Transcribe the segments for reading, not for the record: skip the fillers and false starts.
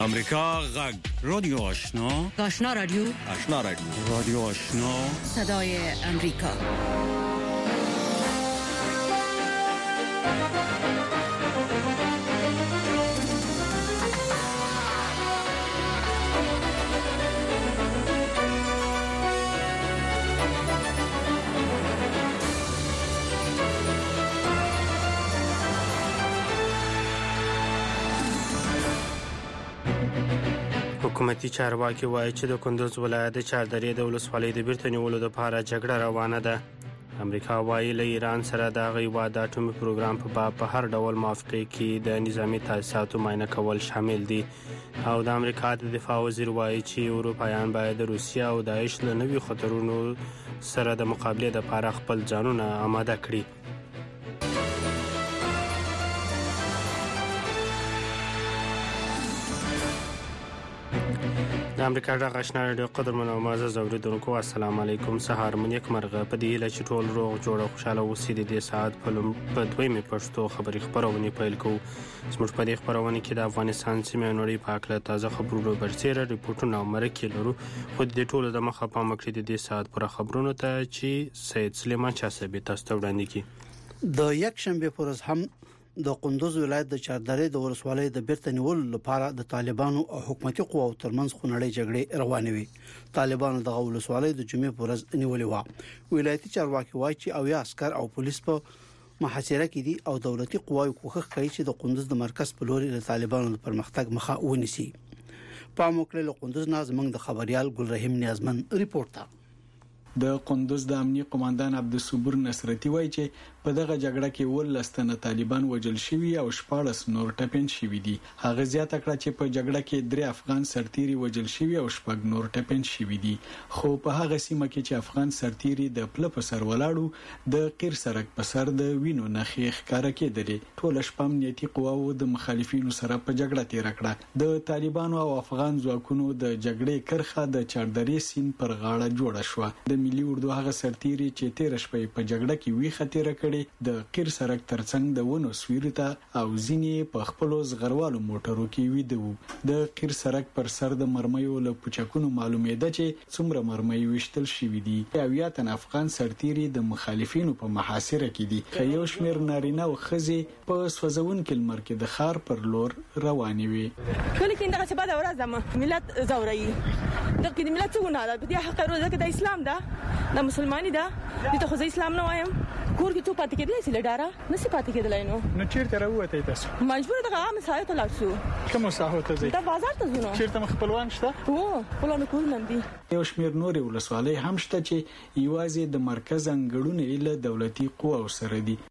امریکا غږ رادیو آشنا رادیو رادیو آشنا صدای امریکا. حکومتي چارواکي وایي چې د کندوز ولایت د چاردرې د ولسوالۍ د بیرته نیولو لپاره جګړه روانه ده. امریکا وایي له ایران سره د هغه هیواد د اټومي پروګرام په باب په هر ډول موافقې کې د نظامي تاسیساتو معاینه کول شامل دي. او د امریکا د دفاع وزیر وایي چې اروپایان باید د روسیه او داعش له نوي خطرونو سره د مقابلې لپاره خپل ځانونه آماده کړي. د امریکا د آشنا رادیو قدرمن او معزز اوریدونکو السلام علیکم. سهار مو نیک مرغه. په دې هیله چې ټول روغ جوړ او خوشاله اوسئ د دې ساعت په دویمه پښتو خبري خبرونه پیل کوو. زموږ په دې خبرونه کې د افغانستان سیمه نړۍ په اړه تازه خبرونه برسېره ریپورتونه او مرکې لرو. خو د ټولو د مخه په مکړې د دې ساعت پر خبرونو ته چې سید سلیمان چاسبی تاسو ته وړاندې کی. د یک شنبه پر ورځ هم د کندوز ولایت د چاردرې د ولسوالۍ د بیرته نیولو لپاره د طالبانو او حکومتي قواو ترمنځ خونړۍ جګړې روانې وي. طالبانو د ولسوالۍ د جمعې پر ورځ نیولې و. ولایتي چارواکي وایي چې اویا عسكر او پولیس په محاصره کې دي او دولتي قواو کوښښ کوي چې د کندوز د مرکز په لوري د طالبانو د پرمختګ مخه ونیسي. په موکل له کندوز نه زمنګ د خبريال ګلرحیم نیازمن ریپورت تا. د کندوز د امنیت قوماندان عبدالصبور نصرتی وایي چې په دغه جګړه کې ولستنه طالبان وجل شوی او 14 نور ټپین شوی دي. هغه زیاته کړه چې په جګړه کې 3 افغان سرتیري وجل شوی او 6 نور ټپین شوی دي. خو په هغه سیمه کې چې افغان سرتیري د پل په سر ولاړو د قیر سرک په سر د وینو نخې ښکارا کېدلې. ټول شپه امنیتي قواو د مخالفینو سره په جګړه تیر کړه. د طالبانو او افغان ځواکونو د جګړې کرخه د چاردرې سیند پر غاړه جوړه شو. د ملي اردو هغه سرتیري چې 13 شپې په جګړه کې وی خطر کړي د قیر سرک ترڅنګ د ونو سویرته او ځینې په خپل زغروالو موټرو کې ویدو. د قیر سرک پر سر د مرمیو له پچکونو معلومېده چې څومره مرمۍ وشتل شوې دي. اویا تن افغان سرتیري د مخالفینو په محاصره کې دي. یو شمېر نارینه او ښځې په سوځون کې لمر کې د خار پر لور روانې وي. کله کې دغه څه به ورځم ملت زوري دغه د ملت څنګه نه ده. د حق روزه کې د اسلام ده د مسلمانۍ ده. د ته خو اسلام نه وایم کور کې څه پاتې کېدلی سي لډاره نسی پاتې کېدلای نو چیرته راوته تاسو مجبور دغه عام سایه ته لاړ کوم ساحه ته ځي دا بازار ته ځو چیرته خپلوان شته خپلوان کور نن دي. یو شمېر نور ولسوالۍ هم شته چې یوازې د مرکز انګړونه له دولتي قواو سره دي.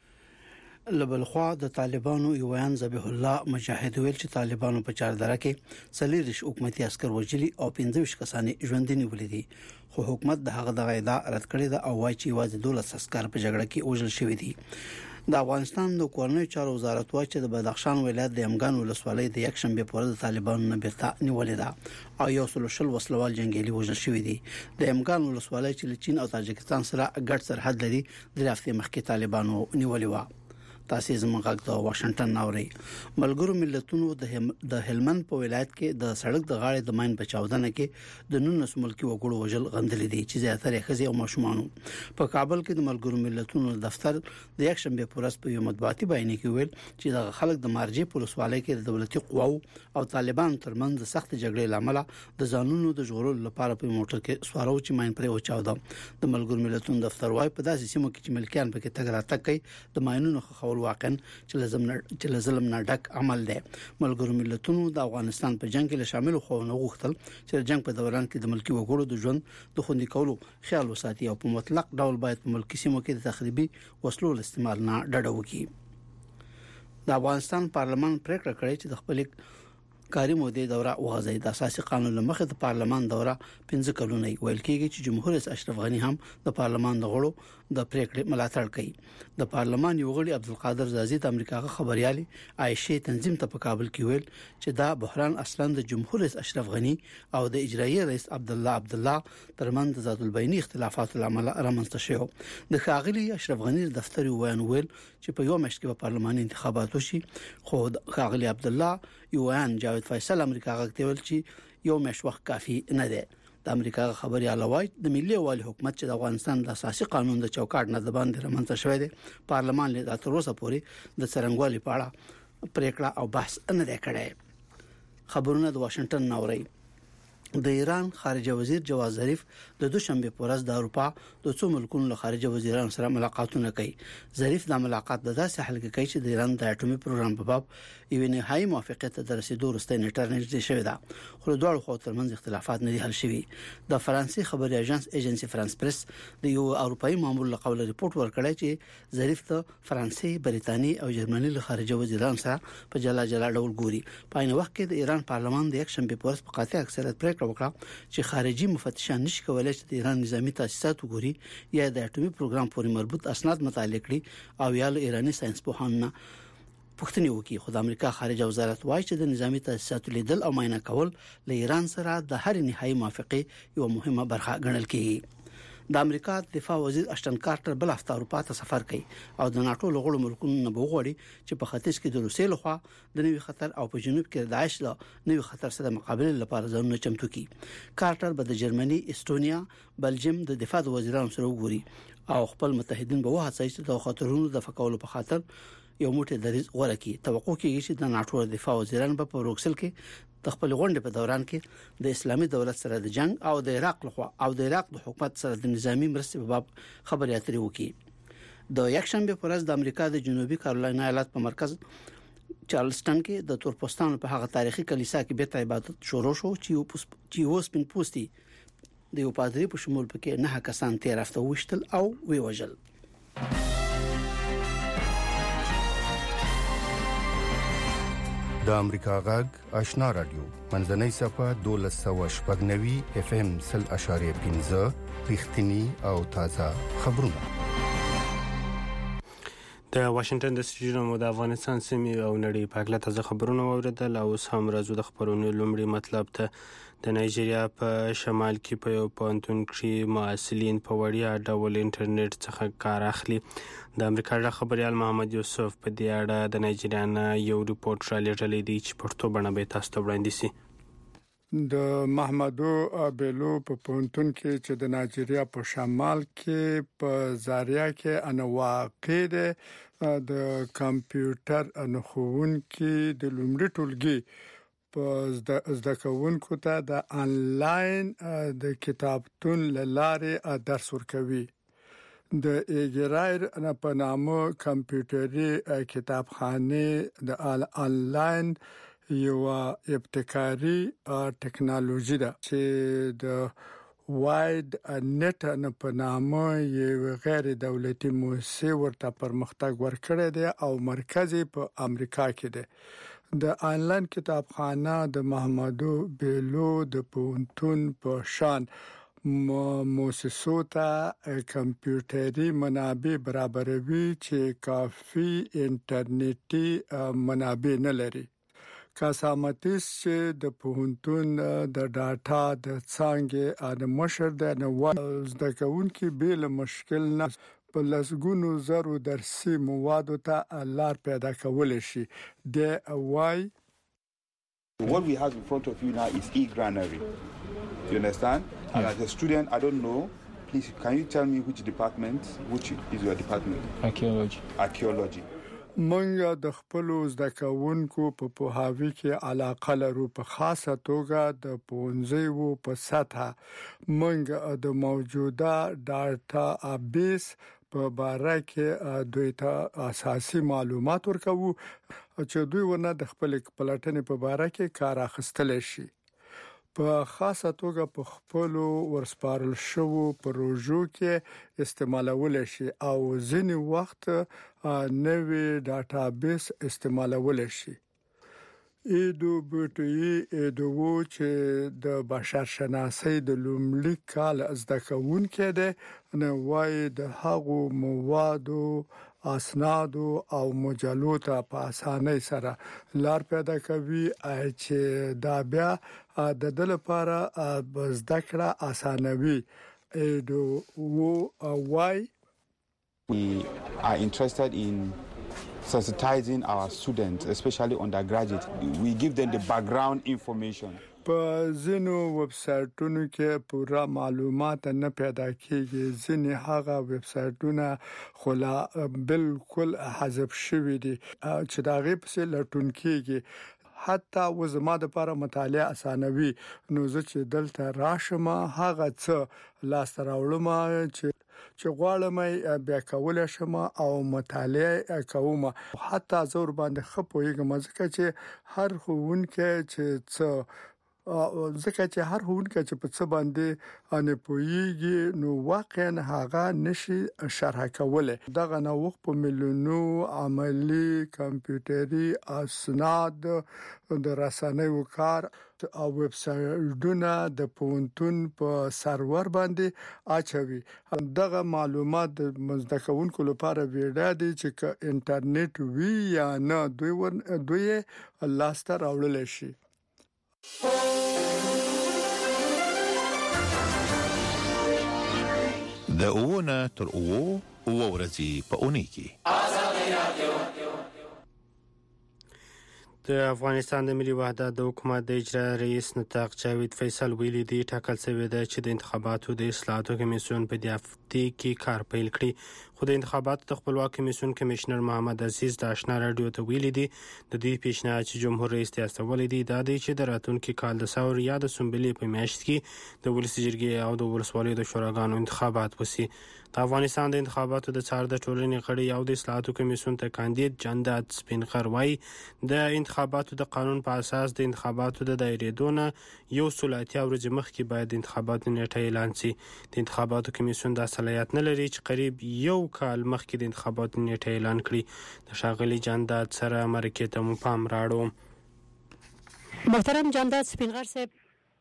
لبلخوا د طالبانو یوان ذبیح الله مجاهد ویل چې طالبانو په چاردره کې سلیریش حکومتي عسكر وجلي او 15 کسانې ژوندۍ ولې دي. خو حکومت د هغه د غیدا رد کړی دا او وايي چې یوازې 12 عسكر په جګړه کې وژل شوی دي. د افغانستان د کورنۍ چارو وزارت وايي چې د بدخشان ولایت د یمګان ولسوالۍ د یک شنبه په ورځ طالبانو نه بیرته نیولې ده او یو سلوشل وسلوال جنگیالي وژل شوی دي. د یمګان ولسوالۍ چې چین او تاجکستان سره ګډ سرحد لري د هفته مخکې طالبانو نیولې و. تاسو زموږ غږ د واشنگټن ناوري. ملګرو ملتونو د هلمند په ولایت کې د سړک د غاړې د ماین بچاودنه کې د 19 ملکی وګړو وژل غندل دي چې زیاتره خزي او ماشومان. په کابل کې د ملګرو ملتونو دفتر د یک شنبه پر ورځ په یو مطبوعاتي بیان کې ویل چې د خلک د مارجې په ولسوالۍ کې د دولتي قواو او طالبان ترمنځ سخت جګړې لامل د ځانونو د جوړولو لپاره په موټر کې سوارو چې ماین پرې وچاوده. د ملګرو ملتونو دفتر وايي په داسې سیمو کې چې ملکیان پکې تګ راتګ کوي د ماینونو خول واقعا چې ظلم نه ډک عمل دی. ملګرو ملتونو د افغانستان په جنگ کې شامل خو نه غوښتل چې جنگ په دوران کې د ملکی وګړو د ژوند د خوندي کولو خیال وساتي او په مطلق ډول باید په ملکی سیمو کې د تخریبي وسلو استعمال نه ډډه وکړي. د افغانستان پارلمان پریکړه کړې چې د خپل کاری مودې دوره وغځي. د اساسي قانون لمخې د پارلمان دوره 15 کلونه ویل کېږي چې جمهور رئیس اشرف غنی هم د پارلمان د غړو د پریکړې ملاتړ کوي. د پارلمان یو غړي عبدالقادر زازي د امریکا خبريالي عائشه تنظیم ته په کابل کې ویل چې دا بحران اصلا د جمهور رئیس اشرف غنی او د اجرایي رئیس عبد الله ترمن د ذات البینی اختلافات لامل رامنځته شو. د ښاغلي اشرف غنی دفتر ویل چې په یو مشکل په پارلماني انتخاباتو شي خو ښاغلي عبد الله یوان جاوید فیصل امریکا غوښتل چې یو مش وخت کافي نه دی. د امریکا خبري علوای د ملي والي حکومت چې د افغانستان د اساسي قانون د چوکاټ نه د باندې رامنځته شوی دی پارلمان له تر اوسه پورې د څرنګوالي په اړه پریکړه او بحث نه دی کړی. خبرونه د واشنگټن ناوړي. د ایران خارجه وزیر جواد ظریف د دوشنبه په ورځ د اروپا د څو ملکونو له خارجه وزیرانو سره ملاقاتونه کوي. ظریف د ملاقات د داسې حل کوي چې د ایران د اټومي پروګرام په باب یو نهایی موافقت ته رسیدو وروسته نټر نږدې شوی ده. خو دوه خو ترمنځ اختلافات نه دي حل شوي. د فرانسې خبري ایجنسی فرانس پریس د یو اروپאי مامور له قوله ریپورت ورکړی چې ظریف ته فرانسې، بریتانیا او جرمني له خارجه وزیرانو سره په جلا جلا ډول ګوري. په عین وخت کې د ایران پارلمان د یک شنبه په ورځ په قاطع اکثریت پریکړه وکړه چې خارجي مفتشان نشي کولای چې د ایران نظامی تاسیسات وګوري یا د اټومي پروګرام پورې مربوط اسناد مطالعه کړي او یا له ایراني ساينس پوهانو پوښتنه وکړي. خو د امریکا خارجه وزارت وایي چې د نظامی تاسیساتو لیدل او معاینه کول له ایران سره د هر نهایی موافقه یو مهمه برخه ګڼل کیږي. د امریکا دفاع وزیر اشتن کارټر بل هفته اروپا ته سفر کوي او د ناتو لغړو ملکونو نه بوغوړي چې په ختیځ کې د روسیې لخوا د نوي خطر او په جنوب کې د داعش له نوي خطر سره مقابله لپاره ځانونه چمتو کړي. کارټر به د جرمني، استونیا، بلجیم د دفاع وزیرانو سره وګوري او خپل متحدین به وهڅوي چې د خطرونو د فکولو په خاطر یو موټی دریځ غوړه کړي. توقع کیږي چې د ناتو دفاع وزیران په بروکسل کې د خپل غونډې په دوران کې د اسلامي دولت سره د جنگ او د عراق لخوا او د عراق د حکومت سره د نظامی مرستې په باب خبرې اترې وکړي. د یک شنبه په ورځ د امریکا د جنوبي کارولاینا ایالت په مرکز چارلستون کې د تورپوستانو په هغه تاریخي کلیسا کې بیت عبادت شروع شو چې یو سپین پوستي د یو پادری په شمول پکې 9 کسان تیر هفته وشتل او وی وژل. د امریکا غږ آشنا رادیو منځنۍ صفه 1290 اف ام 0.15 رښتینی او تازه خبرونه. د واشنگټن د سټډیو مو د افغانستان سیمې او نړۍ په اړه تازه خبرونه اوریدل او هم راځو د خبرونو لومړی مطلب ته. د نایجیریا په شمال کې په یو پوهنتون کې محصلین په وړیا ډول انټرنیټ څخه کار اخلي. د امریکا د خبريال محمد یوسف په دې اړه د نایجیریا نه یو ریپورت را لېږلی دی چې پښتو بڼه به تاسو ته وړاندې شي. د محمدو بیلو په پوهنتون کې چې د نایجیریا په شمال کې په زاریا کې انواقع ده د کمپیوټر انخون کې د لومړي ټولګي په زده کوونکو ته د انلاین د کتابتون لاره درس ورکوي. د ایګرایر په نامه کمپیوټري کتابخانه د انلاین یو ابتکاري ټکنالوژي ده چې د واید نت په نامه یو غیر دولتي موسسه ورته پرمختګ ورکړی دی او مرکزی په امریکا کې ده. د انلاین کتابخانه د محمدو بیلو د پوهنتون په شان موسسو ته کمپیوټري منابع برابروي چې کافي انټرنیټي منابع نه لري. کاساماتیس چې د پوهنتون د ډاټا د څانګې د مشر د نو زده کوونکو بیل مشکل نه په لسګونو زرو درسي موادو ته لار پیدا کول شي. د وای What we have in front of you now is e-granary. You understand? And as a student, I don't know. Please, can you tell me which is your department? Archaeology. مونږ د خپل زده کوونکو په پوهاوي کې علاقه لرو په خاصه توګه د پونځیو په سطح. مونږ د موجوده ډاټا بیس په باره کې دوی ته اساسي معلومات ورکوو چې دوی ورنه د خپل پلاتنې په باره کې کار اخیستل شي. په خاصه توګه په خپل ورسپارل شو پروژو کې استعمالول شي او ځینې وخت نوې ډاټابیس استعمالول شي. ایدو بوټي ایدو چې د بشر شناسي د لومړي کال زده کوونکو ده نو وای د هغو موادو اسنادو او مجلو ته په اسانۍ سره لار پیدا کوي چې دا بیا د دل لپاره زده کړه اسانوي. ایدو وای We are interested in sensitizing our students, especially undergraduates. We give them the background information. په ځینو ویب سایټونو کې پوره معلومات نه پیدا کیږي. ځینې هغه ویب سایټونه خلا بالکل حذف شوي دي چې دا غي په لټون کیږي. حتی وزما د لپاره مطالعه اسانوي. نو زه چې دلته راشم هغه څه لاس راوړم چې غواړم بیا کولای شم او مطالعه کوم. حتی زور باندې خپويږم ځکه چې هر ښوونکی چې ځکه چې هر ښوونکی چې په څه باندې ان پويږي نو واقعا هغه نشي شرح کوله. دغه نو وخت په ملیونو عملی کمپیوټري اسناد د رسنیو کار او ویب سایټونه د پونتون په سرور باندې اچوي. دغه معلومات د مزدکونکو لپاره ویډا دي چې انټرنیټ وی یا نه دوی لاستر راوړل شي. د اوونه تر اوو ورځې په اونۍ کې د افغانستان د ملي وحدت د حکومت د اجرا رئیس نطاق جاوید فیصل ویلي دی ټاکل شوی دی چې د انتخاباتو د اصلاحاتو کمیسیون په دې هفته کې کار پیل کړي. خو د انتخاباتو د خپلواک کمیسیون کمشنر محمد عزیز د آشنا رادیو ته ویلي دی د دې پیشنهاد چې جمهور رئیس ته استول دي دا دی چې د راتلونکي کال د ثور یا د سنبلې په میاشت کې د ولسي جرګې او د ولسوالیو د شوراګانو انتخابات وشي. د افغانستان د انتخاباتو د څار د ټولنې غړي او د اصلاحاتو کمیسیون ته کاندید جندات سپینغر وای د انتخاباتو د قانون په اساس د انتخاباتو د دایرې دونه یو سولاتیا ورځې مخکې باید د انتخاباتو نیټه اعلان شي. د انتخاباتو کمیسیون د صلاحیت نه لري چې قریب یو کال مخکې د انتخاباتو نیټه اعلان کړي. د شاغلي جندات سره مرکه ته مو پام راړو. محترم جندات سپینغر صاحب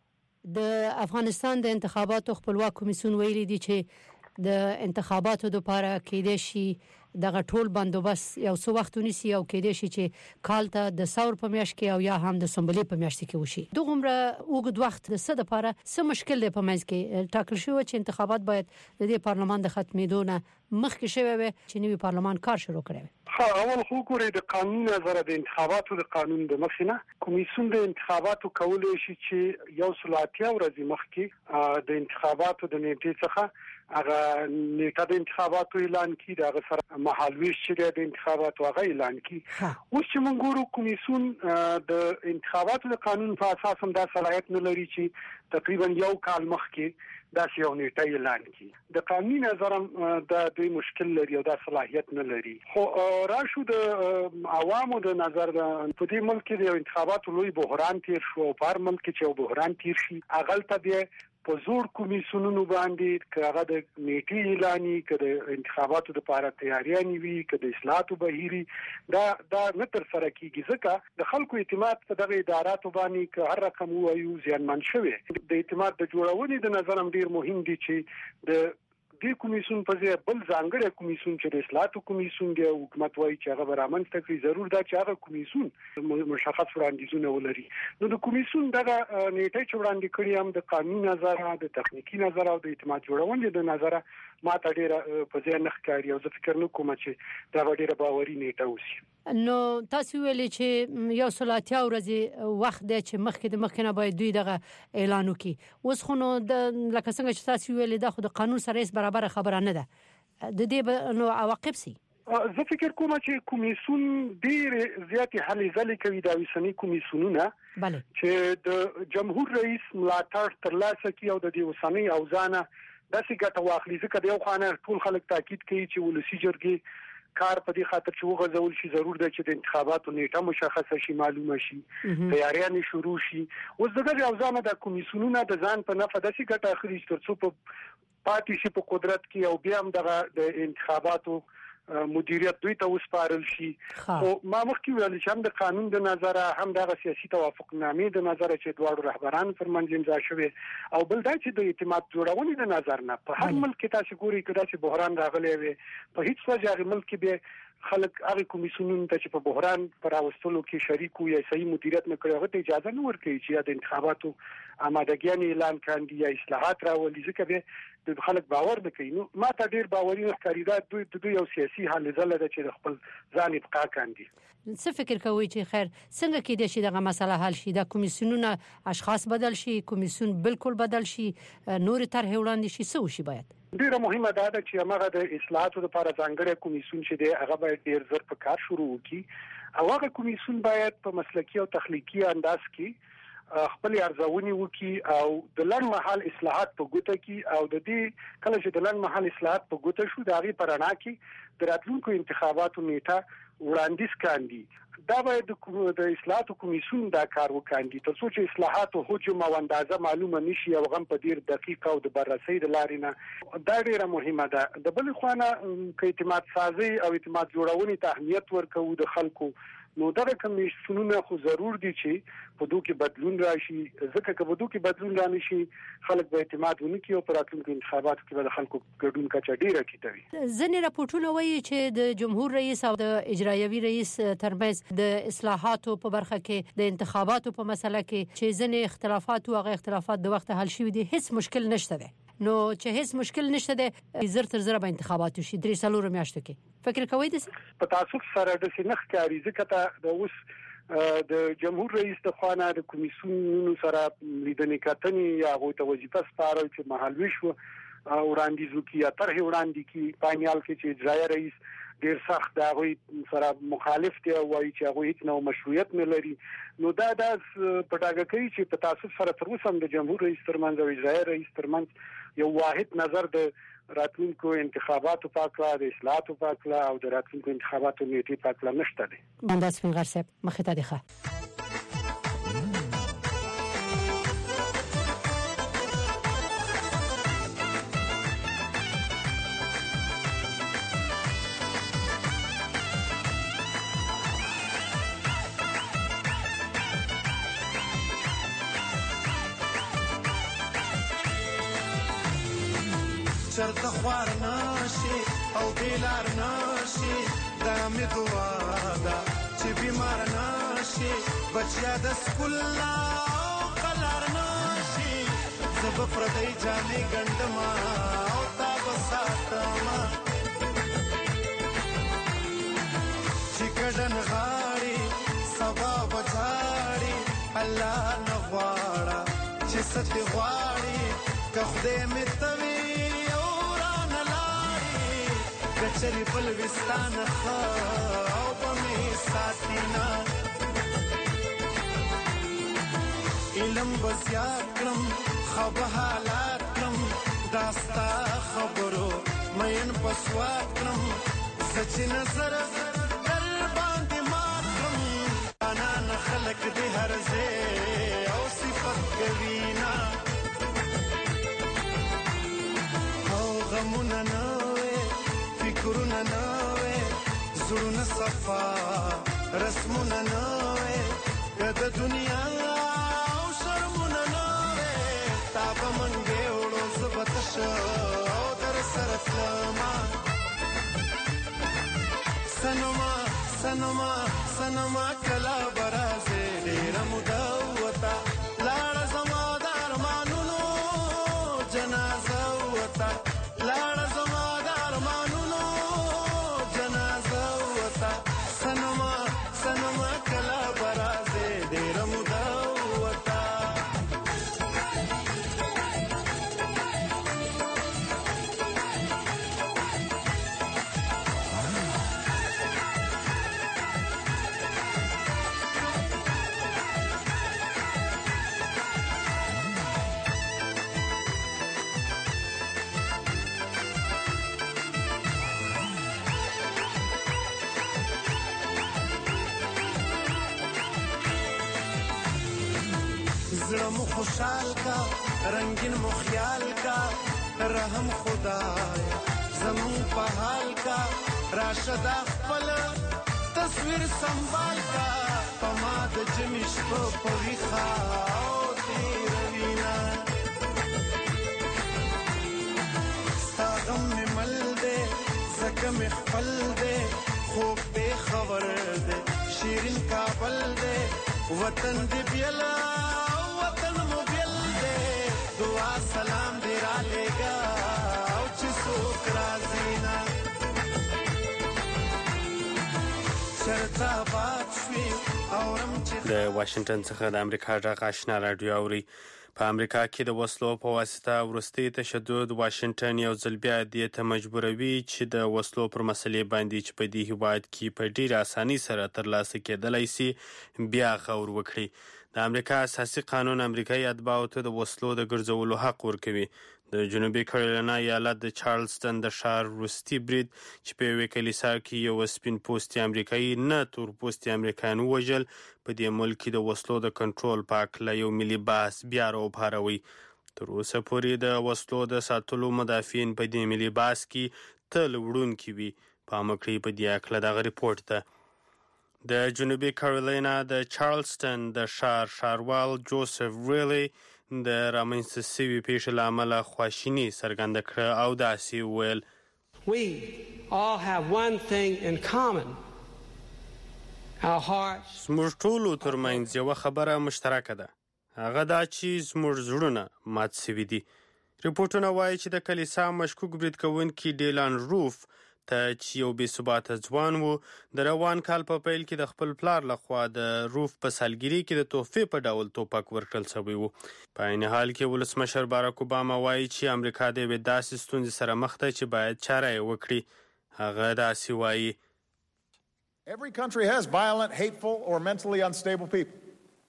د افغانستان د انتخاباتو خپلواک کمیسیون ویلي دی چې د انتخاباتو لپاره کېدای شي دغه ټول بندوبست یو څو وخت ونیسي او کېدای شي چې کال ته د ثور په میاشت کې او یا هم د سنبلې په میاشت کې وشي. دغه اوږد وخت د څه لپاره څه مشکل دی په منځ کې ټاکل شوی چې انتخابات باید د دې پارلمان د ختمېدو نه مخکې شوی وي چې نوی پارلمان کار شروع کړي. اول خو ګوري د قانون نظر د انتخاباتو د قانون د مخینه کمیسیون د انتخاباتو کولای شي چې یو سلاتیا ورځې مخکې د انتخاباتو د نیټې څخه هغه نیټه د انتخاباتو اعلان کړي دا سره محلویش چې د انتخاباتو هغه اعلان کړي. اوس چې موږ ګورو کمیسیون د انتخاباتو د قانون په اساس هم دا صلاحیت نه لري چې تقریبا یو کال مخکې دا یو نیټه اعلان کړي. د قانوني نظر د دوی مشکل لري او دا صلاحیت نه لري. خو راشو د عوامو د نظر د په دې ملک کې د انتخاباتو لوی بحران تیر شو او په هر ملک کې چې بحران تیر شي اغلته بیا په زور کمیسیونونو باندې کاغه د نیټه اعلاني کړي انتخاباتو لپاره تیاریاني وي کړي اصلاحاتو بهيري دا نه تر سره کیږي ځکه د خلکو اعتماد په دغه اداراتو باندې که هر رقم وایو زیانمن شوی. د اعتماد د جوړونې د نظر هم ډیر مهم دي چې د دې کمیسیون په ځای بل ځانګړی کمیسیون چې د اصلاحاتو کمیسیون دی حکومت وایي چې هغه برامنځته کړي ضرور دا چې هغه کمیسیون مشخص وړاندیزونه ولري. نو د کمیسیون دغه نیټه چې وړاندې کړي هم د قانوني نظر د تخنیکی نظر او د اعتماد جوړونې د نظر ما ته ډیره په ځای نه ښکاري او زه فکر نه کوم چې دا ډیره باوري نیټه وسی. نو تاسو ویلي چې یو سلاتیا ورځې وخت دی چې مخکې د مخکنه باید دوی دغه اعلان وکړي. اوس خو نو د لکه څنګه چې تاسو ویلي دا خو د قانون سره هیڅ برابر خبره نه ده. د دې نو عواقب سي زه فکر کوم چې کمیسیون ډیر زیات هلې ځلې کوي د وسنی کمیسیونونه چې د جمهور رئیس ملاتړ ترلاسه کوي او د دې وسنی اوزانه داسې ګټه واخلي ځکه د یو خانه ټول خلک تاکید کوي چې ولسی جرګې کار په دې خاطر چې وغځول شي ضرور ده چې د انتخاباتو نیټه مشخصه شي معلومه شي تیاریانې شروع شي. اوس دغه اوزانه د کمیسیونونو د ځان په نفع داسې ګټه اخلي چې ترڅو په پاتې شي په قدرت کې او بیا هم د انتخاباتو مدیریت دوی ته وسپارل شي. خو ما مخکې ویل چې هم د قانون د نظره هم د سیاسي توافقنامې د نظره چې دواړو رهبرانو ترمنځ امضا شوی او بل دا چې د اعتماد جوړونې د نظر نه په هر ملک کې تاسو ګوري کدا چې بحران راغلی وي په هیڅ وجه هغه ملک کې به خلک هغه کمیسیونونو ته چې په بحران پر اوستلو کې شریک وي یا صحیح مدیریت نه کوي هغه ته اجازه نه ورکوي چې د انتخاباتو آمادګي اعلان کاندي یا اصلاحات راولي ځکه به د خلک باور نه کوي. نو ما ته ډیر باوري ښکارېدا دوی یو سیاسي حل ځله ده چې د خپل ځان ابقا کاندي. څه فکر کوي چې خیر څنګه کېدای شي دغه مسله حل شي؟ د کمیسیونونو اشخاص بدل شي، کمیسیون بالکل بدل شي، نور طرح وړاندې شي، څه وشي؟ باید ډیره مهمه ده چې هغه د اصلاحاتو لپاره ځانګړی کمیسیون چې دی هغه باید ډیر زر په کار شروع وکړي او هغه کمیسیون باید په مسلکي او تخلیقي انداز کې خپل ارزونې وکړي او د لنډ مهال اصلاحات په ګوته کې او د دې کله چې د لنډ مهال اصلاحات په ګوته شو د هغې په رڼا کې د راتلونکو انتخاباتو نیټه وړاندیز کاندي. دا باید د اصلاحاتو کمیسیون دا کار وکاندي تر څو چې اصلاحاتو حجم او اندازه معلومه نشي او غم په ډیر دقیق او د بررسي د لارې نه. دا ډیره مهمه ده. د بل خوانه ک اعتماد سازي او اعتماد جوړونې ته اهمیت ورکوي د خلکو. نو دغه کمیسیونونه خو ضرور دي چې په دوی کې بدلون راشي، ځکه که په دوی کې بدلون رانشي خلک به اعتماد ونه کړي او په راتلونکو انتخاباتو کې به د خلکو ګډون کچه ډیره کیږي. ځینې راپورټونه وایي چې د جمهور رئیس او د اجرایوي رئیس ترمنځ د اصلاحاتو په برخه کې د انتخاباتو په مسله کې چې ځینې اختلافات او هغه اختلافات د وخت حل شوي دي، هیڅ مشکل نشته ده. نو چې هیڅ مشکل نشته ده زر تر زر به انتخابات شي 3 میاشتو کې. فکر کوئ د په تاسو سره د سنخ کاری ځکه د اوس د جمهور رئیس د خوانه د کمیسیونونو سره لیدنې کتنې یا غوته وظیفه سپارل چې محل وشو وړاندیز وکړي یا طرح وړاندې کړي پاینال کې چې اجرایي رئیس ډیر سخت دا غوي سره مخالف دی او وايي چې هغه هیڅ نو مشروعیت نه لري. نو دا د پټاګه کوي چې په تاسو سره تر اوسه د جمهور رئیس ترمنځ او اجرایي رئیس ترمنځ یو واحد نظر د راتلونکو انتخاباتو په اړه د اصلاحاتو په اړه او د راتلونکو انتخاباتو نیټه په اړه نشته دی. باندې سپینغر صاحب مخه ته ښه چرته خوار نشي او بیلار نشي دا می دعا ده چې بیمار نشي بچیا د سکول لا قلار نشي زب پردی جانې ګندما او تا بساتما چې کډن غاړي سبا بچاړي الله نغواړه چې ست غواړي که خدای می توي کچری بلوستان خو بمی ساتینا علم بزیاد کرم خواب حالات کرم داستا خبرو مین پسواد کرم سچی نظر در باندی مات کرم انا نخلق دی هر زی او صفت کوینا او غمونا نا فکرونه نوې زړونه صفا رسمونه نوې کده دنیا او شرمونه نوې تا به منګې وړو زبط شو او در سره تلما سنما کلا برازه ډېره موده وته لاړه زما د ارمانونو جنازه وته لاړه زما د ارمانونو جنازه وته سنما کلا برازه ډېره موده وته زړه مو خوشحال کا رنگین مو خیال کا رحم خدای زمون په حال کا راشد خپل تصویر سنبال کا پما د جمیش په ویخا او تیروینا ستاغم می مل دے زکم خپل دے خوب بے خبر دے شیرین کابل دے وطن دی بیلا وطن مو بیل دے دعا سلام دی را لے گا د واشنگټن څخه د امریکا غږ آشنا رادیو اوري. په امریکا کې د وسلو په واسطه وروستي تشدد واشنگټن یو ځل بیا دې ته مجبوروي چې د وسلو پر مسلې باندې چې په دې هیواد کې په ډیره اساني سره ترلاسه کېدلی سي بیا غور وکړي. د امریکا اساسي قانون امریکایي اتباعو ته د وسلو د ګرځولو حق ورکوي. د جنوبي کیرولینا ایالت د چارلستن د ښار وروستي برید چې په یوې کلیسا کې یو سپین پوستي امریکایي نه تور پوستي امریکایان ووژل، په دې ملک کې د وسلو د کنټرول په هکله یو ملي بحث بیا راوپاروي. تر اوسه پورې د وسلو د ساتلو مدافعین په دې ملي بحث کې تل وړونکي وي. پام وکړئ په دې هکله دغه ریپورټ ته. د جنوبي کیرولینا د چارلستن د ښاروال جوزف ریلی د رامنځته شوې پیښې له امله خواشیني څرګنده کړه او داسې وویل: We all have one thing in common. Our hearts. زموږ ټولو ترمنځ یوه خبره مشترکه ده، هغه دا چې زموږ زړونه مات شوي دي. ریپورټونه وایي چې د کلیسا مشکوک برید کوونکي ډیلان روف ته چې یو بې ثباته ځوان و، د روان کال په پیل کې د خپل پلار لخوا د روف په سالګري کې د تحفې په ډول توپک ورکړل شوی و. په عین حال کې ولسمشر باراک اوباما وایي چې امریکا د یوې داسې ستونزې سره مخ ده چې باید چاره یې وکړي. هغه داسې وایي: Every country has violent, hateful, or mentally unstable people.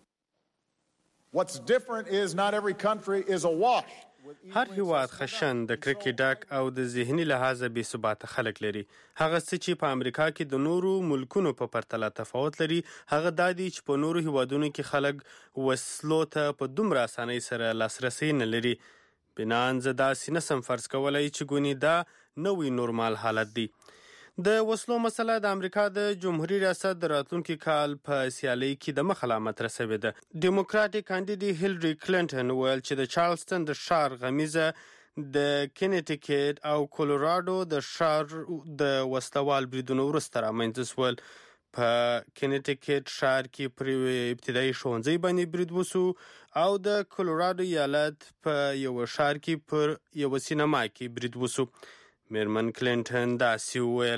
What's different is not every country is awash. هر هیواد خشن د کرکې ډک او د ذهني لحاظه بې ثباته خلک لري. هغه څه چې په امریکا کې د نورو ملکونو په پرتله تفاوت لري هغه دا دی چې په نورو هیوادونو کې خلک وسلو ته په دومره اسانۍ سره لاسرسی نه لري. بنان زه داسې نسم فرض کولی چې ګونې دا نوی نورمال حالت دی. د وسلو مسله د امریکا د جمهوریت ریاست د راتلونکي کال په سیالۍ کې د مخ علامت رسوي ده. ډیموکراټیک کاندیدې هیلري کلینټن ویل چې د چارلستن د ښار غمیزه د کینیټیکټ او کولوراډو د ښار د وسلوال بریدونو وروسته رامنځته شول. په کینیټیکټ ښار کې پر ابتدایي ښوونځي باندې برید وسو او د کولوراډو ایالت په یو ښار کې پر یو سینما کې برید وسو. میرمن کلینټن داسې وویل: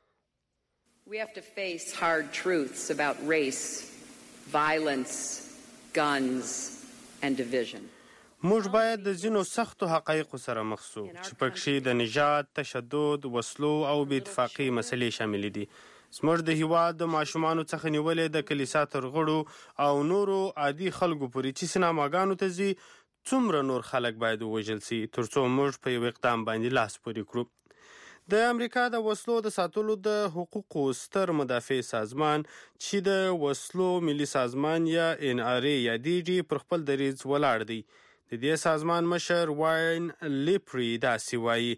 We have to face hard truths about race, violence, guns and division. موږ باید د ځینو سختو حقایقو سره مخ شو چې پکښې د نژاد، تشدد، وسلو او بې اتفاقۍ مسلې شاملې دي. زموږ د هیواد د ماشومانو څخه نیولې د کلیسا تر غړو او نورو عادي خلکو پورې چې سینماګانو ته ځي، څومره نور خلک باید ووژل سي تر څو موږ په یو اقدام باندې لاس پورې کړو. د امریکا د وسلو د ساتلو د حقوقو ستر مدافع سازمان چې د وسلو ملي سازمان یا NRA یادېږي پر خپل دریځ ولاړ دی. د دې سازمان مشر واین لیپری داسې وایي: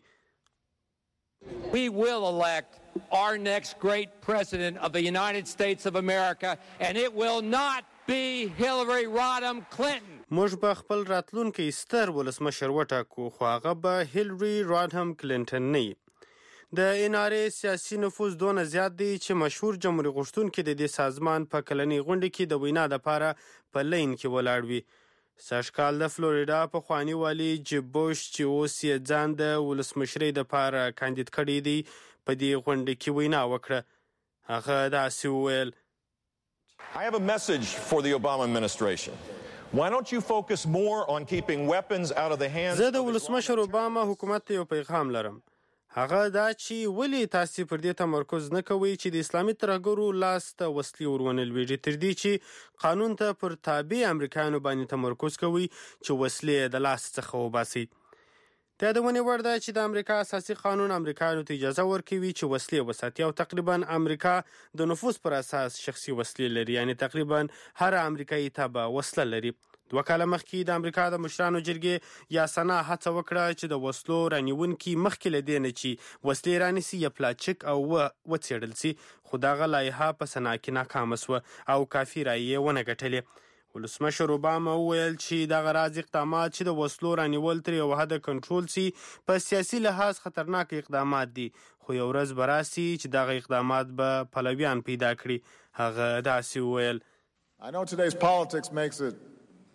We will elect our next great president of the United States of America and it will not be Hillary Rodham Clinton. موږ به خپل راتلونکی ستر ولسمشر وټاکو خو هغه به هیلری رادهم کلینټن نه وي. د NRA سیاسي نفوذ دونه زیات دی چې مشهور جمهوریت غوښتونکي د دې سازمان په کلنۍ غونډه کې د وینا دپاره په لین کې ولاړ وي. سږکال د فلوریډا پخواني والي جیب بوش چې اوس یې ځان د ولسمشرۍ دپاره کاندید کړی دی په دې غونډه کې وینا وکړه. هغه داسې وویل: I have a message for the Obama administration. Why don't you focus more on keeping weapons out of the hands زه د ولسمشر اوباما حکومت ته یو پیغام لرم. هغه دا چې ولې تاسې پر دې تمرکز نه کوئ چې د اسلامي ترهګرو لاس ته وسلې ورونه لویږي تر دې چې قانون ته پر تابع امریکایانو باندې تمرکز کوئ چې وسلې د لاس څخه وباسئ. د یادونې وړ ده چې د امریکا اساسي قانون امریکایانو ته اجازه ورکوي چې وسلې وساتي او تقریبا امریکا د نفوذ پر اساس شخصي وسلې لري، یعنی تقریبا هر امریکایي تابع وسله لري. 2 کاله مخکې د امریکا د مشرانو جرګې یا سنا هڅه وکړه چې د وسلو رانیونکي مخکې له دې نه چې وسلې رانیسي یا پلاچک او وڅېړل سي، خو دغه لایحه په سنا کې ناکامه سوه او کافي رایې یې ونه ګټلې. ولسمشر اوباما وویل چې دغه راز اقدامات چې د وسلو رانیول تر یو حده کنټرول سي په سیاسي لحاظ خطرناک اقدامات دي، خو یو ورځ به راسي چې دغه اقدامات به پلویان پیدا کړي. هغه داسې وویل: I know today's politics makes it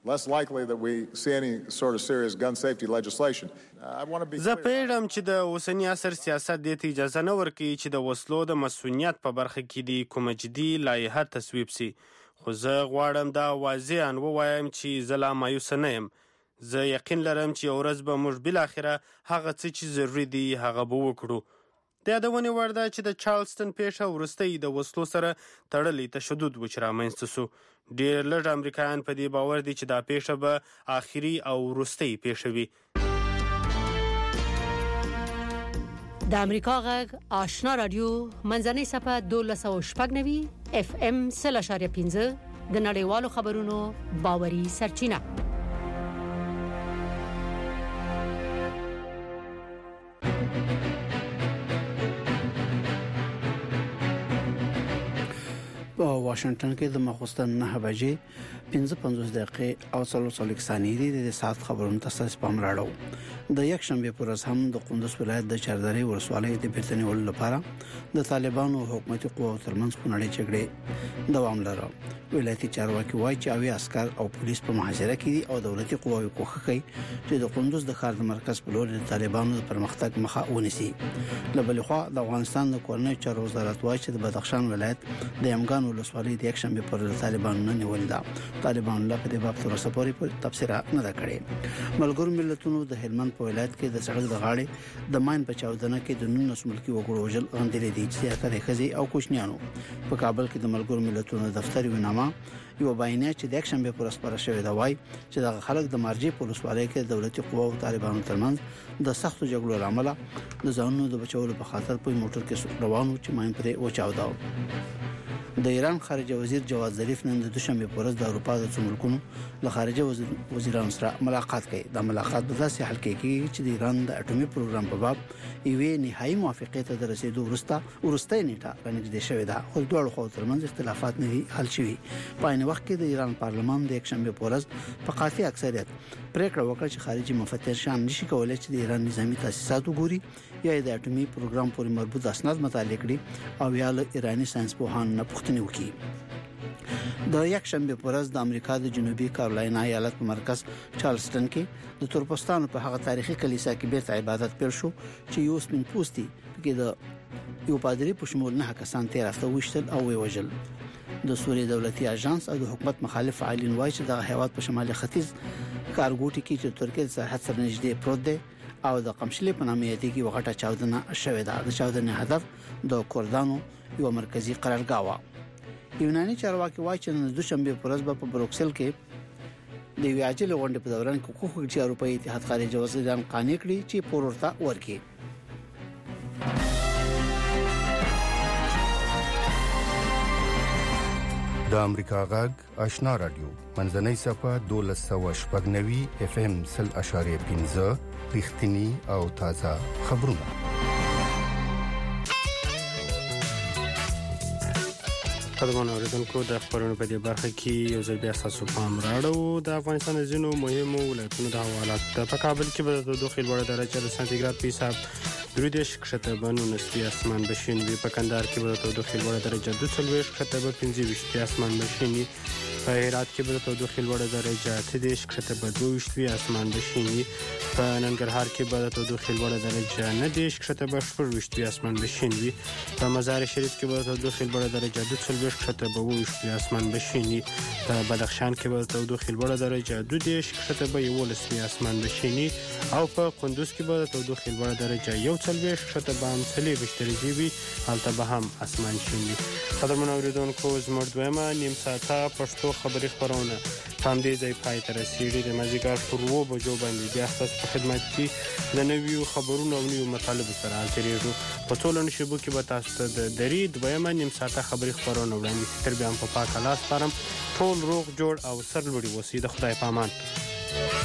less likely that we see any sort of serious gun safety legislation. I want to be زه پیړم چې د اوسنی عصر سیاست د اجازه نه ورکوي چې د وسلو د مسؤلیت په برخه کې د کوم جدي لایحه تصویب سي، خو زه غواړم دا واضحاً ووایم چې زه لا مایوس نه یم. زه یقین لرم چې یو ورځ به موږ بالاخره هغه څه چې ضروري دي هغه به وکړو. د یادونې وړ ده چې د چارلسټن پیښه وروستی د وسلو سره تړلی تشدد و چې رامنځته سو. ډېر لږ امریکایان په دې باور دي چې دا پیښه به آخري او وروستۍ پیښه وي. د امریکا غږ آشنا رادیو منځنۍ صفحه 1290 FM 0.5 د نړیوالو خبرونو باوري سرچینه. په واشنگټن کې د ماخوستن 9 بجې 55 دقیقې او 40 ثانیې د ساعت خبرونو تاسو پام راړو. د یک شنبه پر ورځ هم د قندوز ولایت د چاردرې ولسوالۍ د بیرته نیولو لپاره د طالبانو حکومتي قواو ترمنځ خونړۍ جګړې دوام لري. ولایتي چارواکي وایي چې اوی عسكر او پولیس په محاصره کې دي او دولتي قواوې کوښښ کوي چې د قندوز د ښار د مرکز په لور د طالبانو د پرمختګ مخه ونیسي. له خوا د افغانستان د کورنۍ چارو وزارت وایي چې د بدخشان ولایت د یمګان ولسوالۍ د یک شنبه پر طالبانو نه نیول ده. طالبان لا په دې باب تر اوسه پورې تبصره نه ده کړې. ملګرو ملتونو د هلمند په ولایت کې د سړک د غاړې د ماین په چاودنه کې د 19 ملکی وګړو وژل غندلې دي چې زیاتره ښځې او کوچنیانو. په کابل کې د ملګرو ملتونو دفتر وینامه یو بیانیه چې د یک شنبه پر سپاره شوې ده وایي چې د خلک د مارجې په ولسوالۍ کې دولتي قوا او طالبانو ترمنځ د سختو جګړو لامل د ځانونو د بچولو په خاطر په موټر کې روانو چې ماین پرې وچاوداو. د ایران خارجه وزیر جواد ظریف نن د دوشنبه په ورځ د اروپا د څو ملکونو له خارجه وزیرانو سره ملاقات کوي. د ملاقات په داسې حال کې کیږي چې د ایران د اټومي پروګرام په باب یوې نهایی موافقه ته د رسیدو ورسته نیټه باندې شوې ده، خو دوه خو ترمنځ اختلافات نه حل شوي. په عین وخت کې د ایران پارلمان د یک شنبه په ورځ په قاطع اکثریت پریکړه وکړه چې خارجي مفتش شام نشي کولای چې د ایران نظامی تاسیسات وګوري یا د اټومي پروګرام پورې مربوط اسناد مطالعه کړي او یا له ایرانی ساينس پوهان نه پوښتنه وکړي. د یک شنبه په ورځ د امریکا د جنوبي کارولاینا ایالت په مرکز چارلسټن کې د تورپوستانو په هغه تاریخي کلیسا کې بیرته عبادت پیل شو چې یو سپین پوستي کې د یو پادری په شمول نه کسان تیر هفته وشتل او وژل. د سوریې دولتي اژانس او د حکومت مخالف فعالین وایي چې د هیواد په شمالي ختیځ کارګوټي کې چې ترکیه سرحد سره نږدې پروت دی او د قمشلې په نامه یادېږي وغټه چاودنه شوې ده. د چاودنې هدف د کردانو یو مرکزی قرارګاه و. یوناني چارواکي وایي چې د دوشنبه پر ورځ په بروکسل کې د ویاجل غونډې په دوران کې کوښښ چې اروپאי اتحاد خارجه وزیران قانع کړي چې پورورته ورکړي. د امریکا غږ آشنا رادیو منځنۍ صفحه 1290 FM 0.5 رښتینی او تازه خبرونه. قدرمن اوریدونکو د خبرونو په دې برخه کې یو ځل بیا تاسو پام راړو. د افغانستان د ځینو مهمو ولایتونو د حوالات په کابل کې به د دوه لوړه درجه د سانتیګراد په حساب درودش کښته بنو نسبی اسمان بشین وي. په کندهار کې به د دوه لوړه درجه 42 کښته به 25 اسمان بشین وي. په هرات کې به د دوه لوړه درجه 30 کښته به 22 اسمان بشین وي. په ننګرهار کې به د دوه لوړه درجه 90 کښته به 24 اسمان بشین وي. په مزار شریف کې به د دوه لوړه درجه 22 کښته به 20 اسمان بشین وي. په بدخشان کې به د دوه لوړه درجه 12 کښته به 11 اسمان بشین وي او په قندوز کې به د دوه لوړه درجه 41 کښته به 30 درجه وي. هلته به هم اسمان شین وي. قدرمن اوریدونکو زموږ دویمه نیم ساعته پښتو خبري خبرونه تام دې ځای پای ته رسیدي. د مازیګر پر 2 بجو باندې بیا تاسو په خدمت کې د نویو خبرونو او نویو مطالبو سره حاضرېږو. په ټولو شبکو کې به تاسو ته د درې دویمه نیم ساعته خبري خبرونه وړاندې تر بیا په پاک لاس پرم ټول روغ جوړ او سرلوړي اوسئ. د خدای پامان.